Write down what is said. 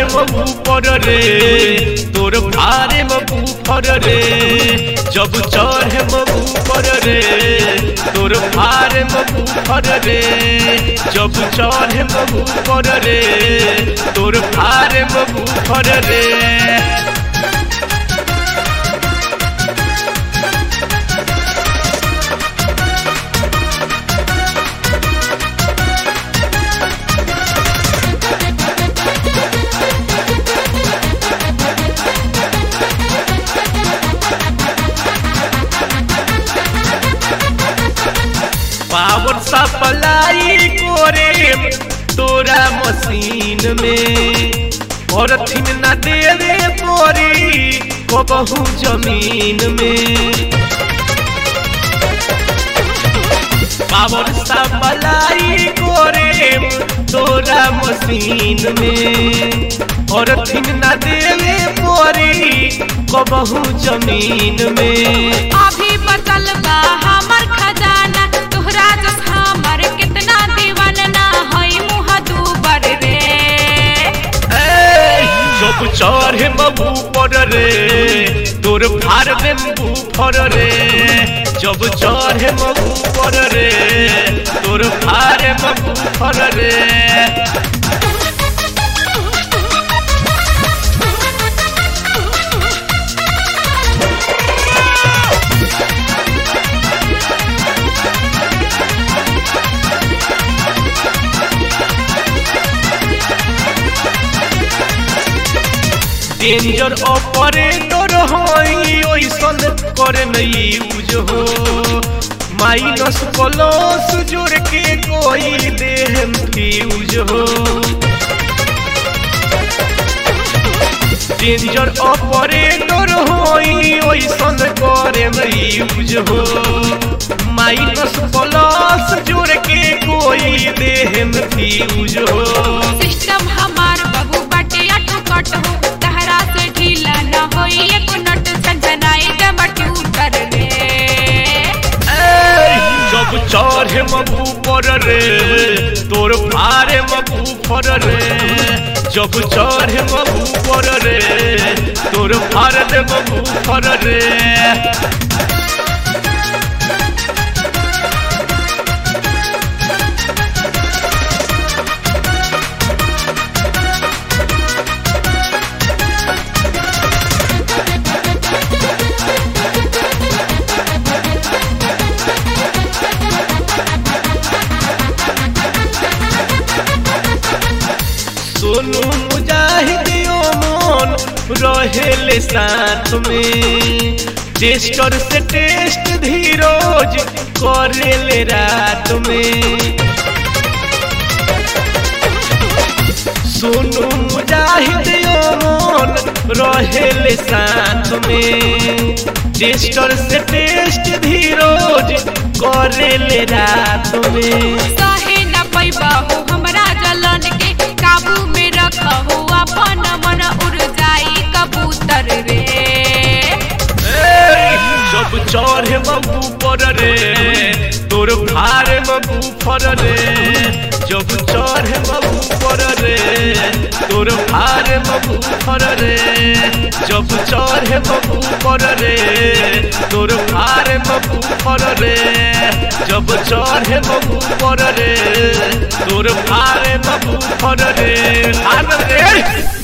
चढ़े ऊपर रे तोर फारे ऊपर रे जब चढ़े ऊपर रे तोर फारे ऊपर रे जब चढ़े ऊपर रे तोर फारे ऊपर रे पावर सप्लाई कोरे तोरा मशीन में और थिन न देवे पोरी को बहु जमीन में पावर सप्लाई कोरे तोरा मशीन में और थिन न देवे पोरी को बहु जमीन में अभी बचल बा हमर खजाना तोहरा जस हमर कितना दीवाना ना होई मुह दूबर रे जब चढ़े ऊपर रे तोर फार ऊपर रे जब चढ़े ऊपर रे तोर फार ऊपर रे डेंजर ऑपरेटर होई ओइसन करे नहीं यूज हो माइनस प्लस जोड़ के कोई देह फ्यूज हो डेंजर ऑपरेटर होई ओइसन करे नहीं यूज हो माइनस प्लस जोड़ के कोई देह फ्यूज हो सिस्टम हमार बाबू बाटे अटू कट हो से ढीला न होई एको नट संजनाई कंप्यूटर रे जब चढ़े ऊपर रे तोर फारे ऊपर रे जब चढ़े ऊपर रे तोर फारे ऊपर रे सोनू मुजाहिदियो मन रहेले साथ में टेस्टर से टेस्ट धीरोज करेले रात में सोनू मुजाहिदियो मन रहेले साथ में टेस्टर से टेस्ट धीरोज करेले रात में सहे न पैबा हो हमरा जलन के काबू में रखो अपन मन उड़ जाई कबूतर रे जब चढ़े ऊपर रे तोर फारे ऊपर रे जब चढ़े ऊपर रे तोर फारे ऊपर रे जब चढ़े ऊपर रे तोर फारे ऊपर रे जब चढ़े ऊपर रे तोर फारे ऊपर रे